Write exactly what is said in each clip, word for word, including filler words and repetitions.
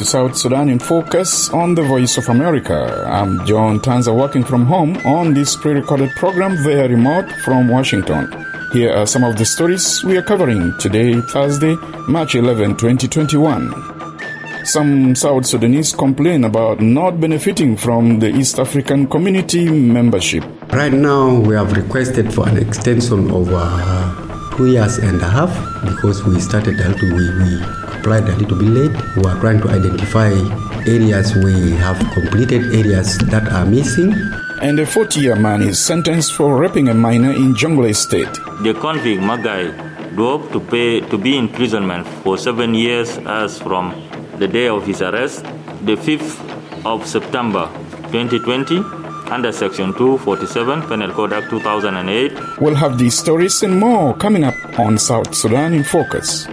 to South Sudan in Focus on the Voice of America. I'm John Tanza, working from home on this pre-recorded program via remote from Washington. Here are some of the stories we are covering today, Thursday, March eleventh, twenty twenty-one. Some South Sudanese complain about not benefiting from the East African Community membership. Right now, we have requested for an extension of uh, two years and a half because we started a little, we, we applied a little bit late. We are trying to identify areas we have completed, areas that are missing. And a forty-year man is sentenced for raping a minor in Jonglei State. The convict Magai drove to pay to be in imprisonment for seven years as from the day of his arrest, the fifth of September twenty twenty, under Section two forty-seven, Penal Code Act two thousand eight. We'll have these stories and more coming up on South Sudan in Focus.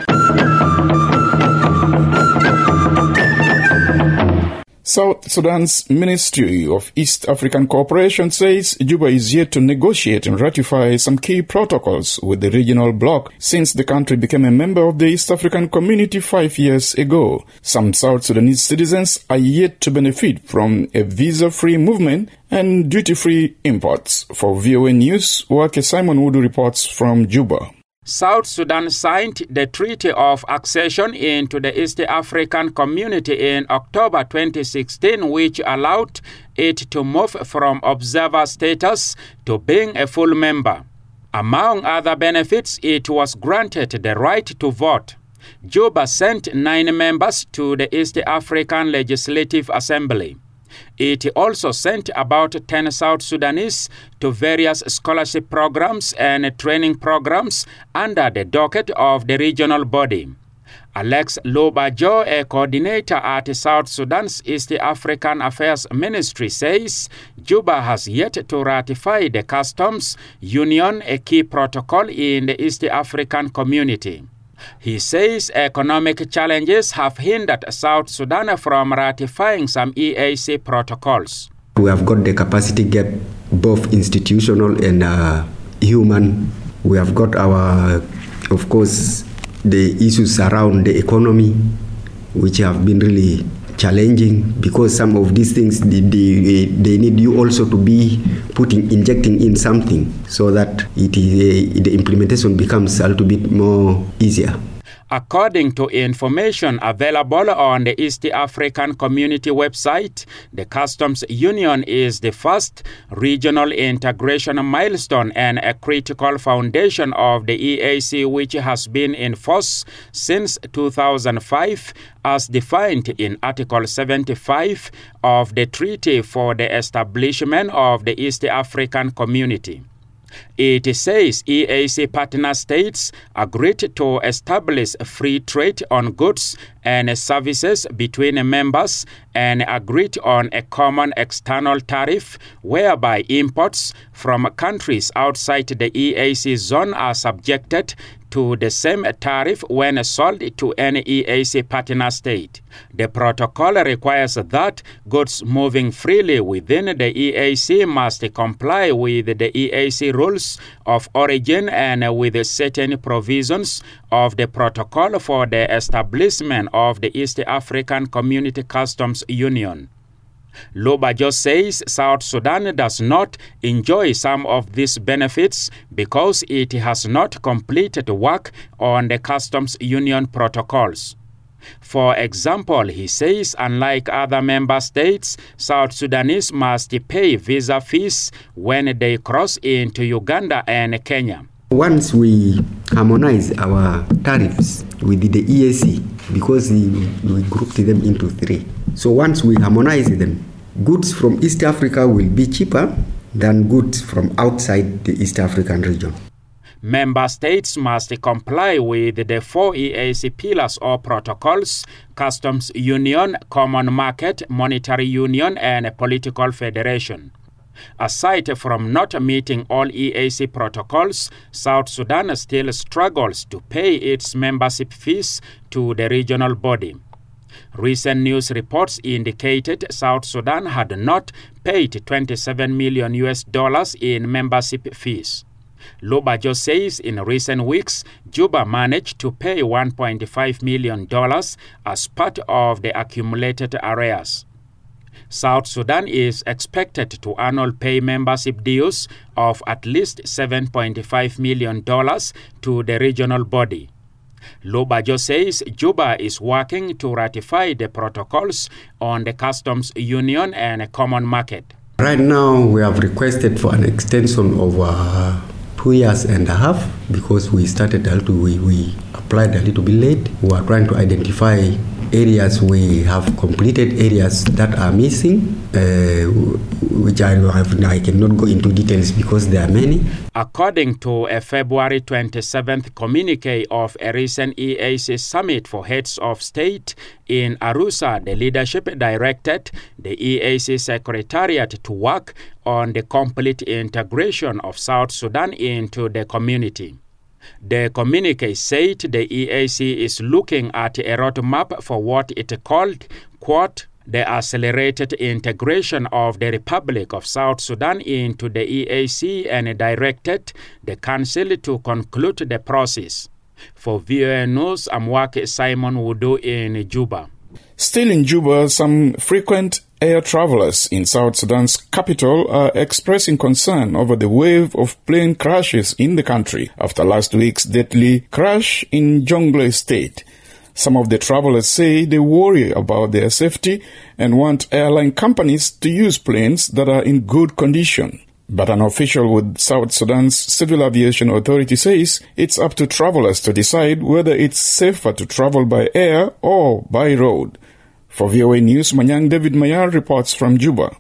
South Sudan's Ministry of East African Cooperation says Juba is yet to negotiate and ratify some key protocols with the regional bloc since the country became a member of the East African Community five years ago. Some South Sudanese citizens are yet to benefit from a visa-free movement and duty-free imports. For V O A News, Wake Simon Wudu reports from Juba. South Sudan signed the Treaty of Accession into the East African Community in October twenty sixteen, which allowed it to move from observer status to being a full member. Among other benefits, it was granted the right to vote. Juba sent nine members to the East African Legislative Assembly. It also sent about ten South Sudanese to various scholarship programs and training programs under the docket of the regional body. Alex Lobajo, a coordinator at South Sudan's East African Affairs Ministry, says Juba has yet to ratify the Customs Union, a key protocol in the East African Community. He says economic challenges have hindered South Sudan from ratifying some E A C protocols. We have got the capacity gap, both institutional and uh, human. We have got our, of course, the issues around the economy, which have been really challenging because some of these things, they, they, they need you also to be putting, injecting in something so that it is, the implementation becomes a little bit more easier. According to information available on the East African Community website, the Customs Union is the first regional integration milestone and a critical foundation of the E A C, which has been in force since two thousand five, as defined in Article seventy-five of the Treaty for the Establishment of the East African Community. It says E A C partner states agreed to establish free trade on goods and services between members and agreed on a common external tariff whereby imports from countries outside the E A C zone are subjected to the same tariff when sold to any E A C partner state. The protocol requires that goods moving freely within the E A C must comply with the E A C rules of origin and with certain provisions of the protocol for the establishment of the East African Community Customs Union. Lobajo says South Sudan does not enjoy some of these benefits because it has not completed work on the Customs Union protocols. For example, he says unlike other member states, South Sudanese must pay visa fees when they cross into Uganda and Kenya. Once we harmonize our tariffs with the E A C, because we, we grouped them into three. So once we harmonize them, goods from East Africa will be cheaper than goods from outside the East African region. Member states must comply with the four E A C pillars or protocols: Customs Union, Common Market, Monetary Union, and Political Federation. Aside from not meeting all E A C protocols, South Sudan still struggles to pay its membership fees to the regional body. Recent news reports indicated South Sudan had not paid twenty-seven million U S dollars in membership fees. Lobajo says in recent weeks, Juba managed to pay one point five million dollars as part of the accumulated arrears. South Sudan is expected to annually pay membership dues of at least seven point five million dollars to the regional body. Lobajo says Juba is working to ratify the protocols on the customs union and a common market. Right now, we have requested for an extension of uh, two years and a half because we started a little, we, we applied a little bit late. We are trying to identify areas we have completed, areas that are missing, uh, which I, have, I cannot go into details because there are many. According to a February twenty-seventh communique of a recent E A C summit for heads of state in Arusha, the leadership directed the E A C Secretariat to work on the complete integration of South Sudan into the community. The communique said the E A C is looking at a roadmap for what it called, quote, the accelerated integration of the Republic of South Sudan into the E A C and directed the Council to conclude the process. For V O A News, I'm working Simon Wudu in Juba. Still in Juba, some frequent air travelers in South Sudan's capital are expressing concern over the wave of plane crashes in the country after last week's deadly crash in Jonglei State. Some of the travelers say they worry about their safety and want airline companies to use planes that are in good condition. But an official with South Sudan's Civil Aviation Authority says it's up to travelers to decide whether it's safer to travel by air or by road. For V O A News, Manyang David Mayar reports from Juba.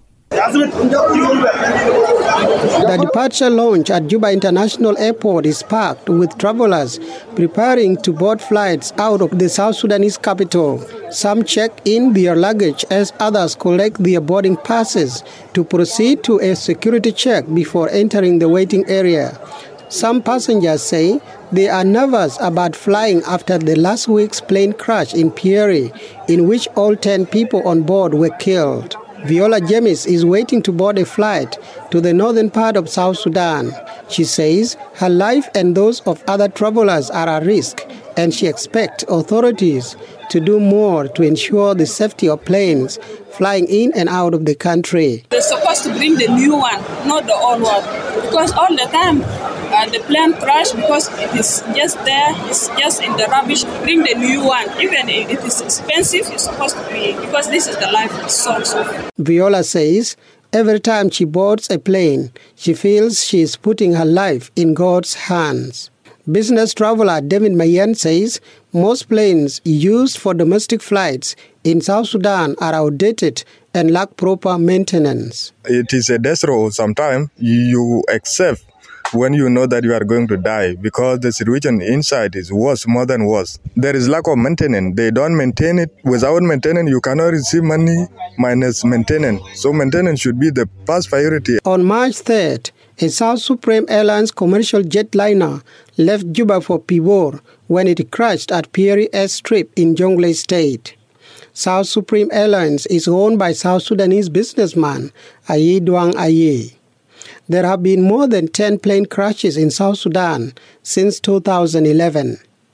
The departure lounge at Juba International Airport is packed with travelers preparing to board flights out of the South Sudanese capital. Some check in their luggage as others collect their boarding passes to proceed to a security check before entering the waiting area. Some passengers say they are nervous about flying after the last week's plane crash in Pierre, in which all ten people on board were killed. Viola James is waiting to board a flight to the northern part of South Sudan. She says her life and those of other travelers are at risk, and she expects authorities to do more to ensure the safety of planes flying in and out of the country. They're supposed to bring the new one, not the old one, because all the time uh, the plane crash because it is just there, it's just in the rubbish. Bring the new one, even if it is expensive, it's supposed to be, because this is the life source. Viola says every time she boards a plane, she feels she is putting her life in God's hands. Business traveler David Mayen says most planes used for domestic flights in South Sudan are outdated and lack proper maintenance. It is a death row. Sometimes you accept when you know that you are going to die because the situation inside is worse, more than worse. There is lack of maintenance. They don't maintain it. Without maintenance, you cannot receive money minus maintenance. So maintenance should be the first priority. On March third, a South Supreme Airlines commercial jetliner left Juba for Pibor when it crashed at Pierre Airstrip in Jonglei State. South Supreme Airlines is owned by South Sudanese businessman Aye Duang Aye. There have been more than ten plane crashes in South Sudan since two thousand eleven.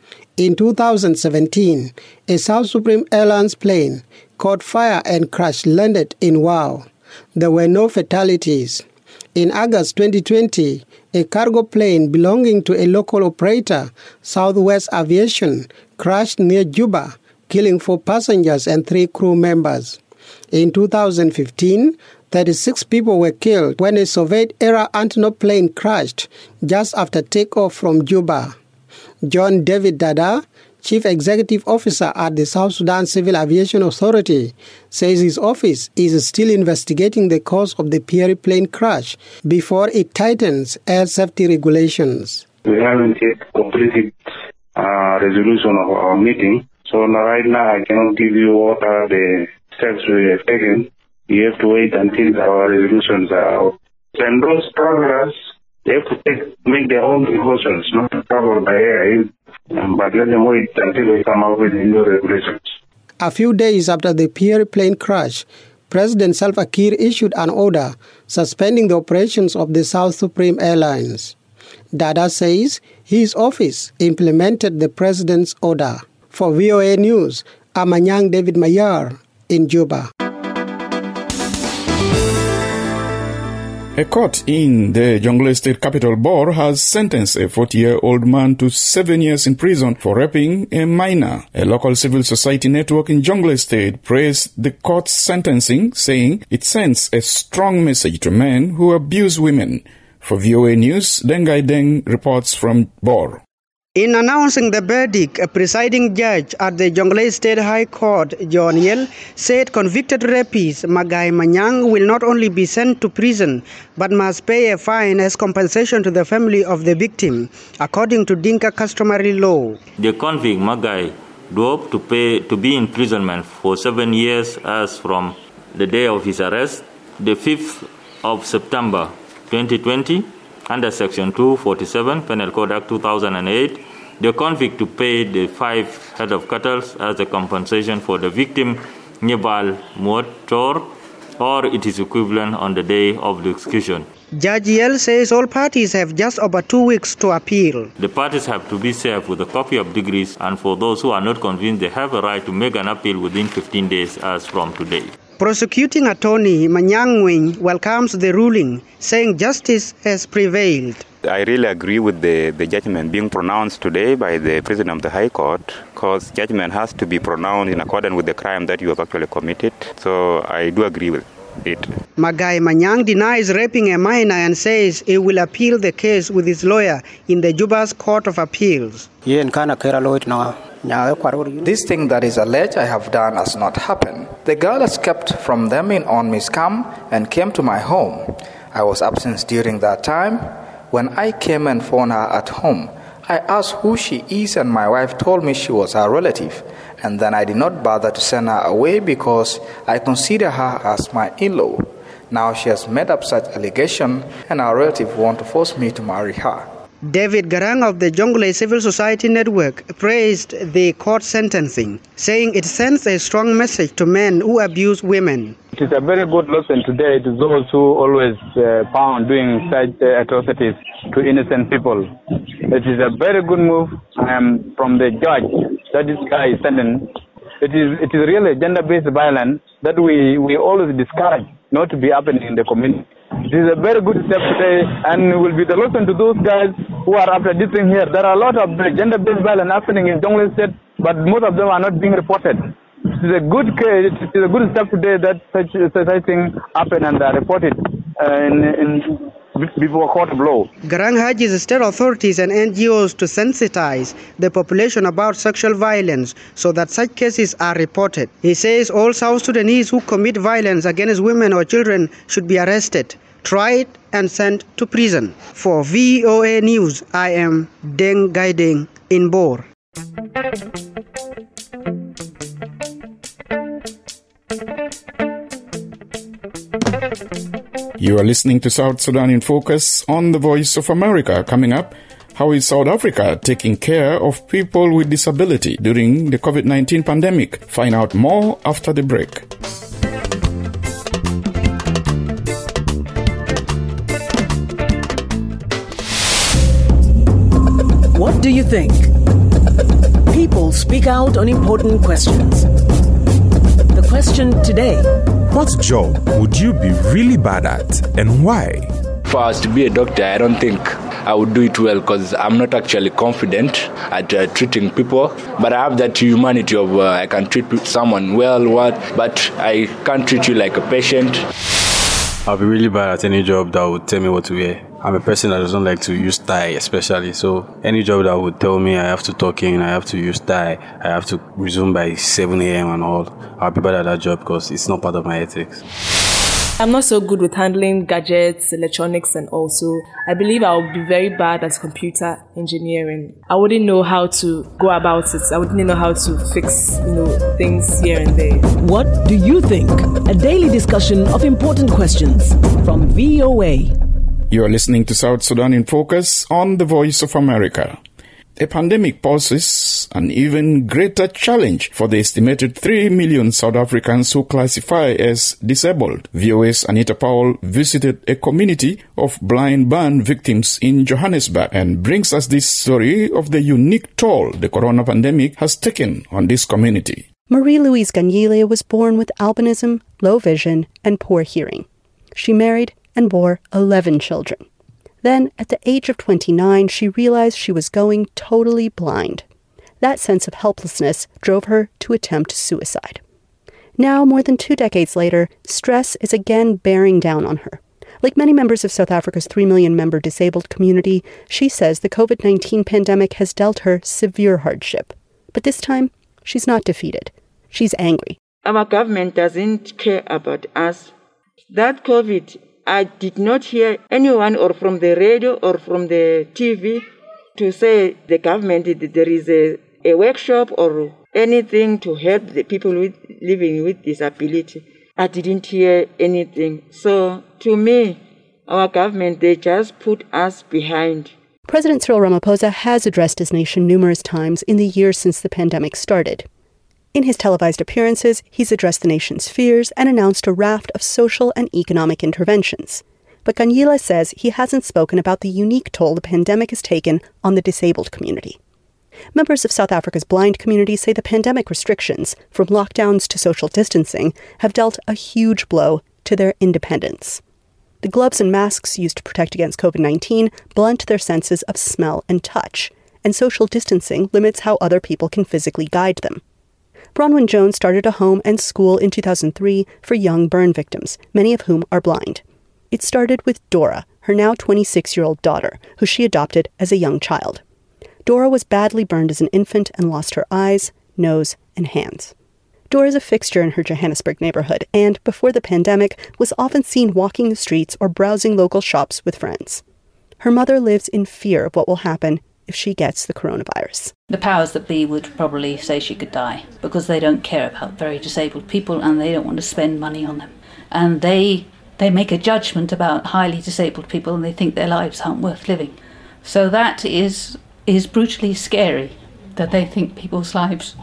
In two thousand seventeen, a South Supreme Airlines plane caught fire and crash landed in Wau. There were no fatalities. In August twenty twenty, a cargo plane belonging to a local operator, Southwest Aviation, crashed near Juba, killing four passengers and three crew members. In two thousand fifteen, thirty-six people were killed when a Soviet-era Antonov plane crashed just after takeoff from Juba. John David Dada, Chief Executive Officer at the South Sudan Civil Aviation Authority, says his office is still investigating the cause of the Pierre plane crash before it tightens air safety regulations. We haven't yet completed uh, resolution of our meeting, so now, right now I cannot give you what are the steps we have taken. You have to wait until our resolutions are out. And those travelers, they have to take, make their own precautions, not to travel by air, um, but let them wait until we come up with the new regulations. A few days after the Pierre plane crash, President Salva Kiir issued an order suspending the operations of the South Supreme Airlines. Dada says his office implemented the president's order. For V O A News, Amanyang David Mayar in Juba. A court in the Jonglei State capital, Bor, has sentenced a forty-year-old man to seven years in prison for raping a minor. A local civil society network in Jonglei State praised the court's sentencing, saying it sends a strong message to men who abuse women. For V O A News, Dengai Deng reports from Bor. In announcing the verdict, a presiding judge at the Jonglei State High Court, John Yel, said convicted rapist Magai Manyang will not only be sent to prison, but must pay a fine as compensation to the family of the victim, according to Dinka customary law. The convict Magai Duop to pay to be in imprisonment for seven years as from the day of his arrest, the fifth of September twenty twenty, under Section two forty-seven, Penal Code Act two thousand eight, the convict to pay the five head of cattle as a compensation for the victim, Nyebal Motor, or it is equivalent on the day of the execution. Judge Yel says all parties have just over two weeks to appeal. The parties have to be served with a copy of degrees, and for those who are not convinced, they have a right to make an appeal within fifteen days as from today. Prosecuting attorney Manyang Nguyen welcomes the ruling, saying justice has prevailed. I really agree with the, the judgment being pronounced today by the President of the High Court, because judgment has to be pronounced in accordance with the crime that you have actually committed. So I do agree with it. Magai Manyang denies raping a minor and says he will appeal the case with his lawyer in the Juba's Court of Appeals. This thing that is alleged I have done has not happened. The girl escaped from them in on me scam and came to my home. I was absent during that time. When I came and found her at home, I asked who she is, and my wife told me she was her relative. And then I did not bother to send her away because I consider her as my in-law. Now she has made up such allegation, and our relative want to force me to marry her. David Garang of the Jonglei Civil Society Network praised the court sentencing, saying it sends a strong message to men who abuse women. It is a very good lesson today to those who always uh, found doing such uh, atrocities to innocent people. It is a very good move um, from the judge that this guy is sending. It is it is really gender-based violence that we, we always discourage not to be happening in the community. It is a very good step today, and it will be the lesson to those guys who are after this thing here. There are a lot of gender-based violence happening in Jonglei State, but most of them are not being reported. It is a good case. It is a good step today that such such thing happen and are reported uh, in, in before court of law. Garang urges state authorities and N G Os to sensitize the population about sexual violence so that such cases are reported. He says all South Sudanese who commit violence against women or children should be arrested, tried, and sent to prison. For V O A News, I am Deng Gaideng in Bor. You are listening to South Sudan in Focus on the Voice of America. Coming up, how is South Africa taking care of people with disability during the COVID nineteen pandemic? Find out more after the break. What do you think? People speak out on important questions. The question today: what job would you be really bad at, and why? If I was to be a doctor, I don't think I would do it well because I'm not actually confident at uh, treating people. But I have that humanity of uh, I can treat someone well, what, but I can't treat you like a patient. I'll be really bad at any job that would tell me what to wear. I'm a person that doesn't like to use tie, especially. So any job that would tell me I have to talk in, I have to use tie, I have to resume by seven a.m. and all, I'll be bad at that job because it's not part of my ethics. I'm not so good with handling gadgets, electronics, and also I believe I would be very bad at computer engineering. I wouldn't know how to go about it. I wouldn't know how to fix, you know, things here and there. What do you think? A daily discussion of important questions from V O A. You are listening to South Sudan in Focus on the Voice of America. A pandemic poses an even greater challenge for the estimated three million South Africans who classify as disabled. V O A's Anita Powell visited a community of blind burn victims in Johannesburg and brings us this story of the unique toll the corona pandemic has taken on this community. Marie-Louise Ganyile was born with albinism, low vision, and poor hearing. She married and bore eleven children. Then, at the age of twenty-nine, she realized she was going totally blind. That sense of helplessness drove her to attempt suicide. Now, more than two decades later, stress is again bearing down on her. Like many members of South Africa's three million member disabled community, she says the covid nineteen pandemic has dealt her severe hardship. But this time, she's not defeated. She's angry. Our government doesn't care about us. That COVID, I did not hear anyone or from the radio or from the T V to say the government, there is a, a workshop or anything to help the people with, living with disability. I didn't hear anything. So to me, our government, they just put us behind. President Cyril Ramaphosa has addressed his nation numerous times in the years since the pandemic started. In his televised appearances, he's addressed the nation's fears and announced a raft of social and economic interventions. But Ganyile says he hasn't spoken about the unique toll the pandemic has taken on the disabled community. Members of South Africa's blind community say the pandemic restrictions, from lockdowns to social distancing, have dealt a huge blow to their independence. The gloves and masks used to protect against covid nineteen blunt their senses of smell and touch, and social distancing limits how other people can physically guide them. Bronwyn Jones started a home and school in two thousand three for young burn victims, many of whom are blind. It started with Dora, her now twenty-six-year-old daughter, who she adopted as a young child. Dora was badly burned as an infant and lost her eyes, nose, and hands. Dora is a fixture in her Johannesburg neighborhood and, before the pandemic, was often seen walking the streets or browsing local shops with friends. Her mother lives in fear of what will happen if she gets the coronavirus. The powers that be would probably say she could die because they don't care about very disabled people and they don't want to spend money on them. And they they make a judgment about highly disabled people and they think their lives aren't worth living. So that is is brutally scary, that they think people's lives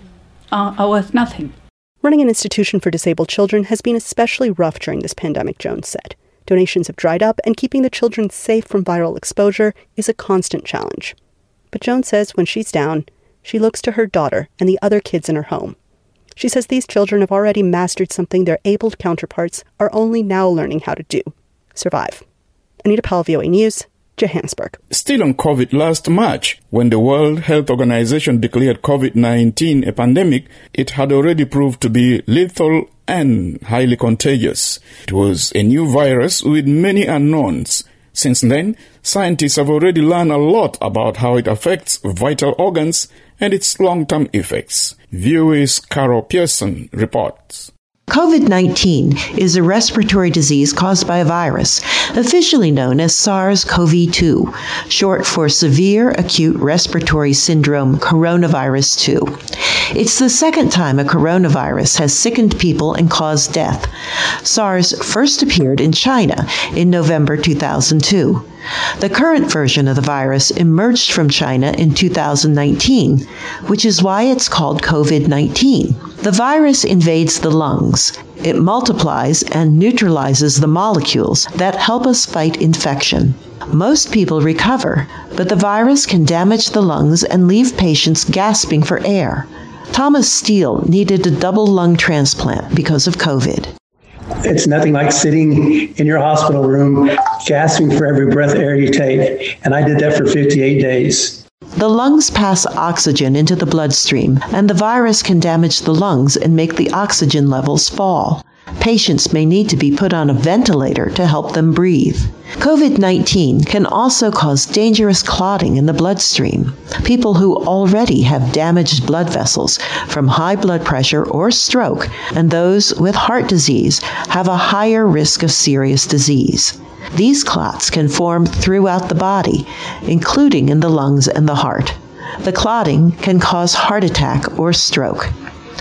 are, are worth nothing. Running an institution for disabled children has been especially rough during this pandemic, Jones said. Donations have dried up, and keeping the children safe from viral exposure is a constant challenge. But Jones says when she's down, she looks to her daughter and the other kids in her home. She says these children have already mastered something their abled counterparts are only now learning how to do: survive. Anita Powell, V O A News, Johannesburg. Still on COVID, last March, when the World Health Organization declared covid nineteen a pandemic, it had already proved to be lethal and highly contagious. It was a new virus with many unknowns. Since then, scientists have already learned a lot about how it affects vital organs and its long-term effects. V O A's Carol Pearson reports. covid nineteen is a respiratory disease caused by a virus, officially known as SARS-C o V two, short for Severe Acute Respiratory Syndrome Coronavirus two. It's the second time a coronavirus has sickened people and caused death. SARS first appeared in China in November two thousand two. The current version of the virus emerged from China in two thousand nineteen, which is why it's called covid nineteen. The virus invades the lungs. It multiplies and neutralizes the molecules that help us fight infection. Most people recover, but the virus can damage the lungs and leave patients gasping for air. Thomas Steele needed a double lung transplant because of COVID. It's nothing like sitting in your hospital room, gasping for every breath of air you take. And I did that for fifty-eight days. The lungs pass oxygen into the bloodstream, and the virus can damage the lungs and make the oxygen levels fall. Patients may need to be put on a ventilator to help them breathe. covid nineteen can also cause dangerous clotting in the bloodstream. People who already have damaged blood vessels from high blood pressure or stroke, and those with heart disease, have a higher risk of serious disease. These clots can form throughout the body, including in the lungs and the heart. The clotting can cause heart attack or stroke.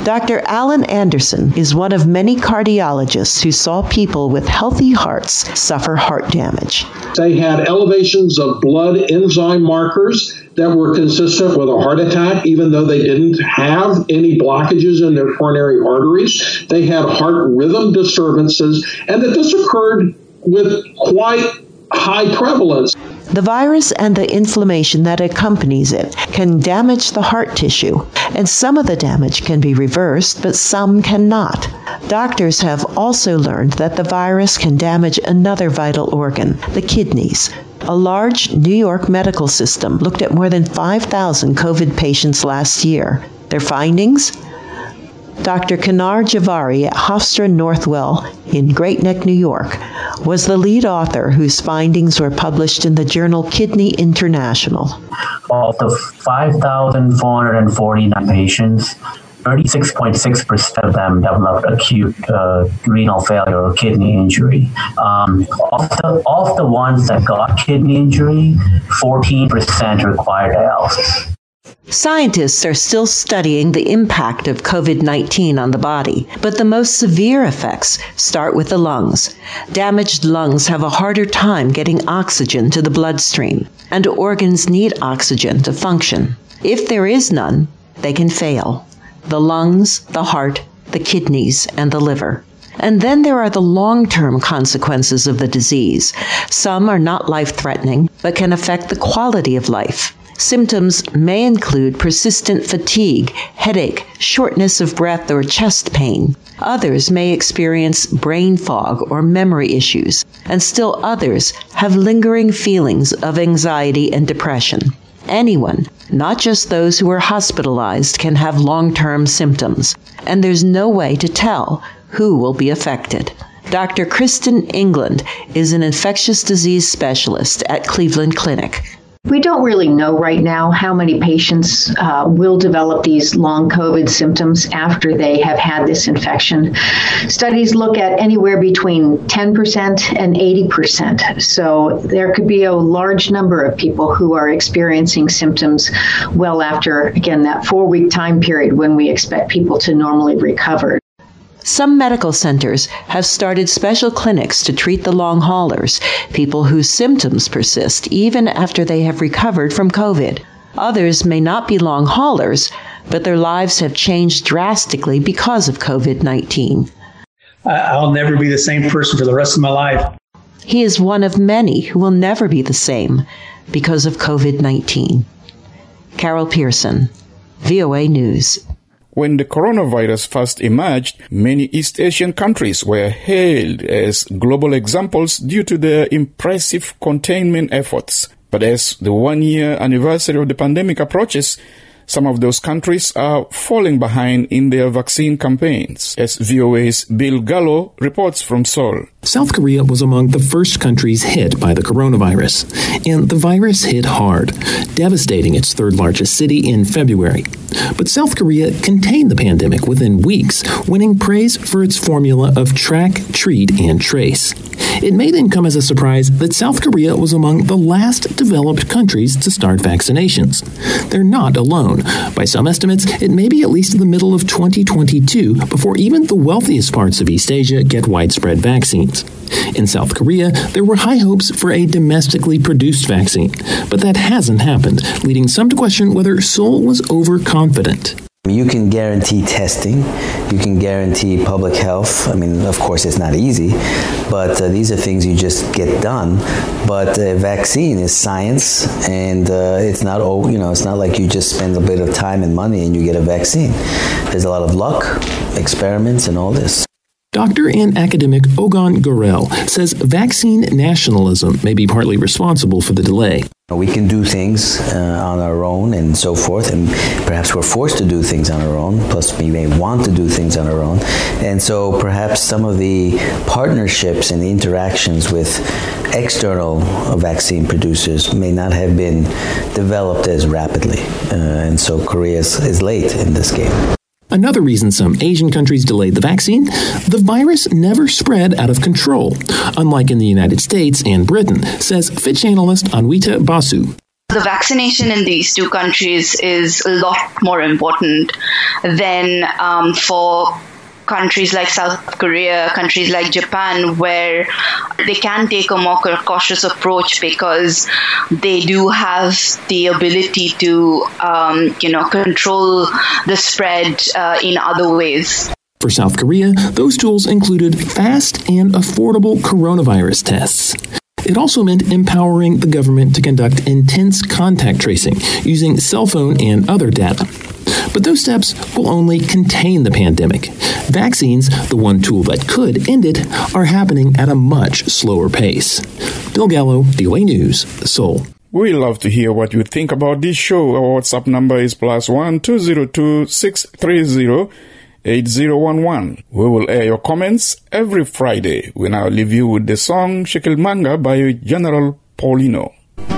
Doctor Alan Anderson is one of many cardiologists who saw people with healthy hearts suffer heart damage. They had elevations of blood enzyme markers that were consistent with a heart attack, even though they didn't have any blockages in their coronary arteries. They had heart rhythm disturbances, and that this occurred with quite high prevalence. The virus and the inflammation that accompanies it can damage the heart tissue, and some of the damage can be reversed, but some cannot. Doctors have also learned that the virus can damage another vital organ, the kidneys. A large New York medical system looked at more than five thousand COVID patients last year. Their findings? Doctor Kanar Javari at Hofstra Northwell in Great Neck, New York, was the lead author whose findings were published in the journal Kidney International. Of the five thousand four hundred forty-nine patients, thirty-six point six percent of them developed acute uh, renal failure or kidney injury. Um, of, the, of the ones that got kidney injury, fourteen percent required dialysis. Scientists are still studying the impact of COVID nineteen on the body, but the most severe effects start with the lungs. Damaged lungs have a harder time getting oxygen to the bloodstream, and organs need oxygen to function. If there is none, they can fail. The lungs, the heart, the kidneys, and the liver. And then there are the long-term consequences of the disease. Some are not life-threatening, but can affect the quality of life. Symptoms may include persistent fatigue, headache, shortness of breath, or chest pain. Others may experience brain fog or memory issues, and still others have lingering feelings of anxiety and depression. Anyone, not just those who are hospitalized, can have long-term symptoms, and there's no way to tell who will be affected. Doctor Kristen England is an infectious disease specialist at Cleveland Clinic. We don't really know right now how many patients uh, will develop these long COVID symptoms after they have had this infection. Studies look at anywhere between ten percent and eighty percent. So there could be a large number of people who are experiencing symptoms well after, again, that four-week time period when we expect people to normally recover. Some medical centers have started special clinics to treat the long haulers, people whose symptoms persist even after they have recovered from COVID. Others may not be long haulers, but their lives have changed drastically because of COVID nineteen. I'll never be the same person for the rest of my life. He is one of many who will never be the same because of COVID nineteen. Carol Pearson, V O A News. When the coronavirus first emerged, many East Asian countries were hailed as global examples due to their impressive containment efforts. But as the one-year anniversary of the pandemic approaches, some of those countries are falling behind in their vaccine campaigns, as V O A's Bill Gallo reports from Seoul. South Korea was among the first countries hit by the coronavirus, and the virus hit hard, devastating its third-largest city in February. But South Korea contained the pandemic within weeks, winning praise for its formula of track, treat, and trace. It may then come as a surprise that South Korea was among the last developed countries to start vaccinations. They're not alone. By some estimates, it may be at least the middle of twenty twenty-two before even the wealthiest parts of East Asia get widespread vaccines. In South Korea, there were high hopes for a domestically produced vaccine, but that hasn't happened, leading some to question whether Seoul was overconfident. You can guarantee testing, you can guarantee public health. I mean, of course, it's not easy, but uh, these are things you just get done. But a vaccine is science, and uh, it's not, oh, you know, it's not like you just spend a bit of time and money and you get a vaccine. There's a lot of luck, experiments, and all this. Doctor and academic Ogon Gorel says vaccine nationalism may be partly responsible for the delay. We can do things uh, on our own and so forth, and perhaps we're forced to do things on our own, plus we may want to do things on our own. And so perhaps some of the partnerships and the interactions with external vaccine producers may not have been developed as rapidly. Uh, and so Korea is, is late in this game. Another reason some Asian countries delayed the vaccine, the virus never spread out of control, unlike in the United States and Britain, says Fitch analyst Anwita Basu. the vaccination in these two countries is a lot more important than um, for countries like South Korea, countries like Japan, where they can take a more cautious approach because they do have the ability to, um, you know, control the spread uh, in other ways. For South Korea, those tools included fast and affordable coronavirus tests. It also meant empowering the government to conduct intense contact tracing using cell phone and other data. But those steps will only contain the pandemic. Vaccines, the one tool that could end it, are happening at a much slower pace. Bill Gallo, D O A News, Seoul. We love to hear what you think about this show. Our WhatsApp number is plus one two zero two six three zero eight zero one one. We will air your comments every Friday. We now leave you with the song Chickamauga by General Paulino.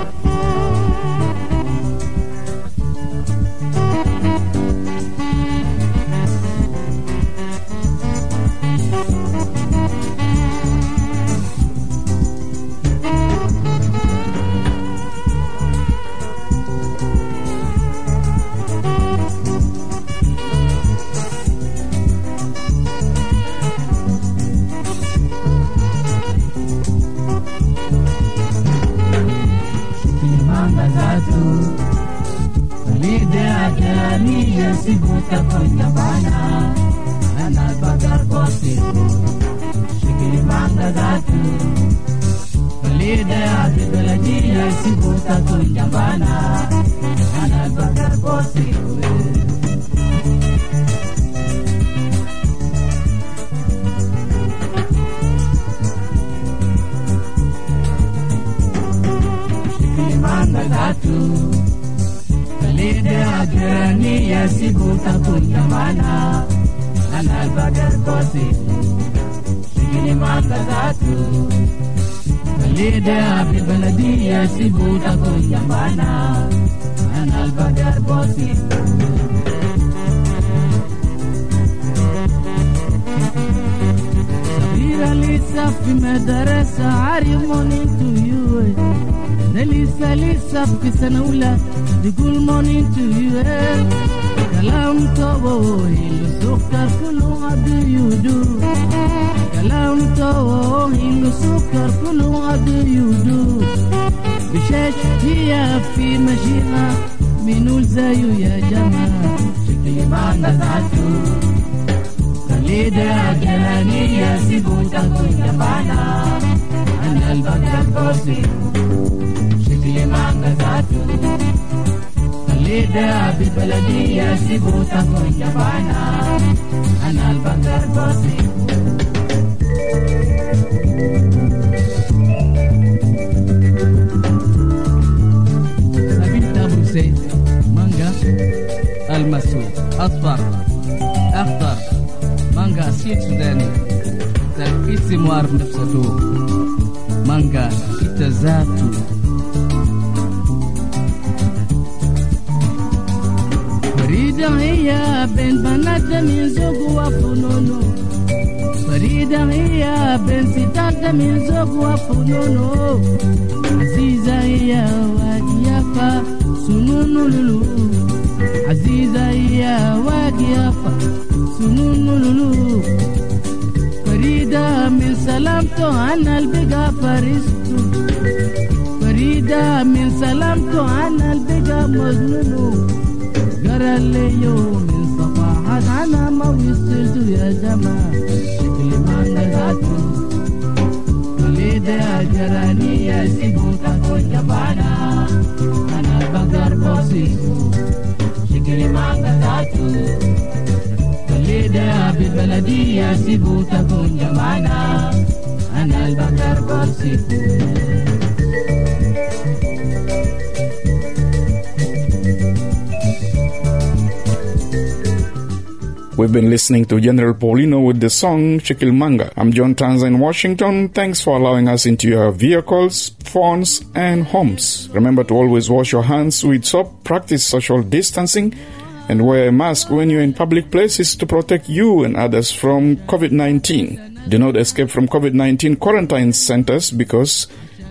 We've been listening to General Paulino with the song Chickamauga. I'm John Tanza in Washington. Thanks for allowing us into your vehicles, phones, and homes. Remember to always wash your hands with soap, practice social distancing, and wear a mask when you're in public places to protect you and others from covid nineteen. Do not escape from covid nineteen quarantine centers because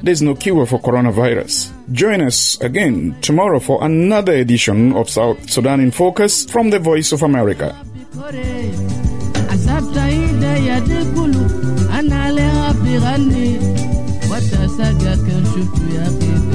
there's no cure for coronavirus. Join us again tomorrow for another edition of South Sudan in Focus from the Voice of America. أنا عليها في غني وتساقى كان شفت يا أخي